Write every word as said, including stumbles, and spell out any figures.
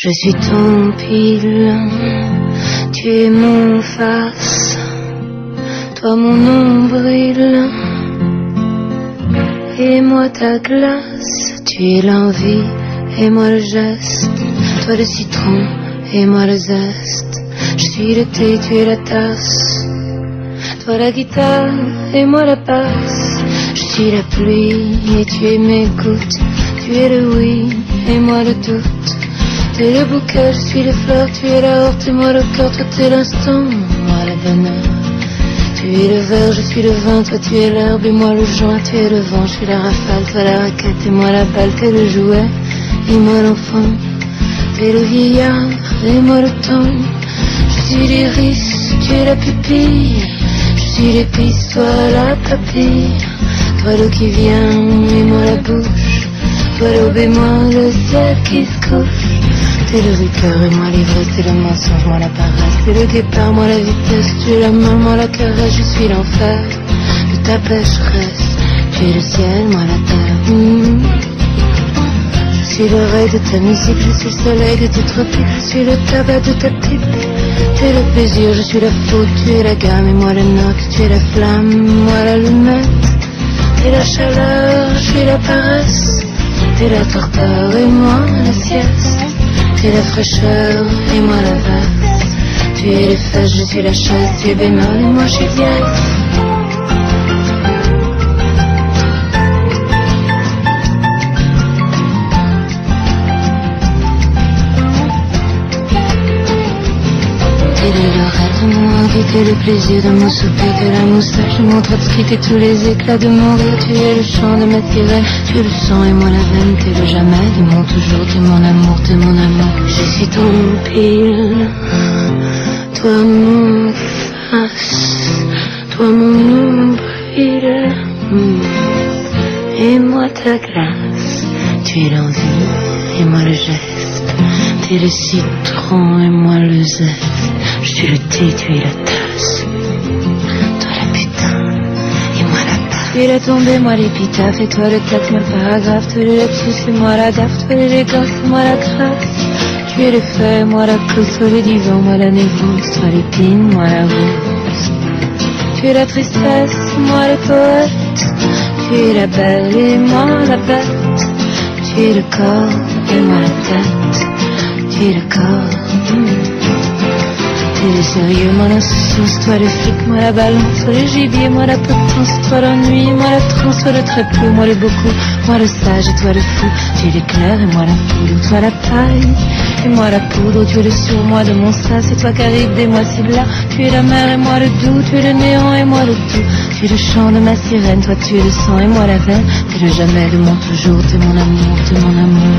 Je suis ton pile, tu es mon face, toi mon nombril, et moi ta glace. Tu es l'envie, et moi le geste, toi le citron, et moi le zeste. Je suis le thé, tu es la tasse, toi la guitare, et moi la basse. Je suis la pluie, et tu es mes gouttes, tu es le oui, et moi le doute. Tu es le bouquet, je suis les fleurs, tu es la horte, et moi le cœur, toi t'es l'instant, moi le bonheur. Tu es le verre, je suis le vin, toi tu es l'herbe, et moi le joint, tu es le vent. Je suis la rafale, toi la raquette, et moi la balle, t'es le jouet, et moi l'enfant. T'es le vieillard, et moi le temps. Je suis l'iris, tu es la pupille, je suis l'épice, toi la papille. Toi l'eau qui vient, et moi la bouche, toi l'aube et moi le ciel qui se couche. T'es le ricœur et moi l'ivresse, t'es le mensonge, moi la paresse. T'es le guépard, moi la vitesse, tu es la main, moi la caresse. Je suis l'enfer de ta pécheresse, tu es le ciel, moi la terre. Mmh. Je suis l'oreille de ta musique, je suis le soleil de tes tropiques, je suis le tabac de ta pipe. T'es le plaisir, je suis la faute, tu es la gamme et moi la note. Tu es la flamme, moi l'allumette. T'es la chaleur, je suis la paresse. T'es la torpeur et moi la sieste. Tu es la fraîcheur et moi la veste. Tu es les fesses, je suis la chaise. Tu es bémol et moi je suis dièse. T'es les lorettes de mon envie, t'es le plaisir de mon souper, t'es la moustache de mon trotski, t'es tous les éclats de mon rire. Tu es le chant de ma sirène, tu es le sang et moi la veine. T'es le jamais, t'es mon toujours, t'es mon amour, t'es mon amour. Je suis ton pile, toi mon face, toi mon nombril, et moi ta glace. Tu es l'envie et moi le geste, t'es le citron et moi le zeste. Je suis le thé, tu es la tasse, toi la putain et moi la tasse. Tu es la tombée, moi l'épitaphe, et toi le texte, moi le paragraphe. Tu es le lapsus, et moi la gaffe, toi l'élégance, et moi la grâce. Tu es le feu, moi la cause, toi le divan, moi la névrose, toi l'épine, moi la rose. Tu es la tristesse, moi le poète. Tu es la belle et moi la bête. Tu es le corps et moi la tête. Tu es le corps. Mmh. Tu es le sérieux, moi l'insouciance, toi le flic, moi la balance, toi le gibier, moi la potence, toi l'ennui, moi la transe, toi le trépied, moi le beaucoup, moi le sage et toi le fou. Tu es l'éclair et moi la foudre, toi la paille et moi la poudre. Tu es le surmoi de mon sas, c'est toi qui arrive des mois si là. Tu es la mer et moi le doux, tu es le néant et moi le tout. Tu es le chant de ma sirène, toi tu es le sang et moi la veine. T'es le jamais de mon toujours, t'es mon amour, t'es mon amour.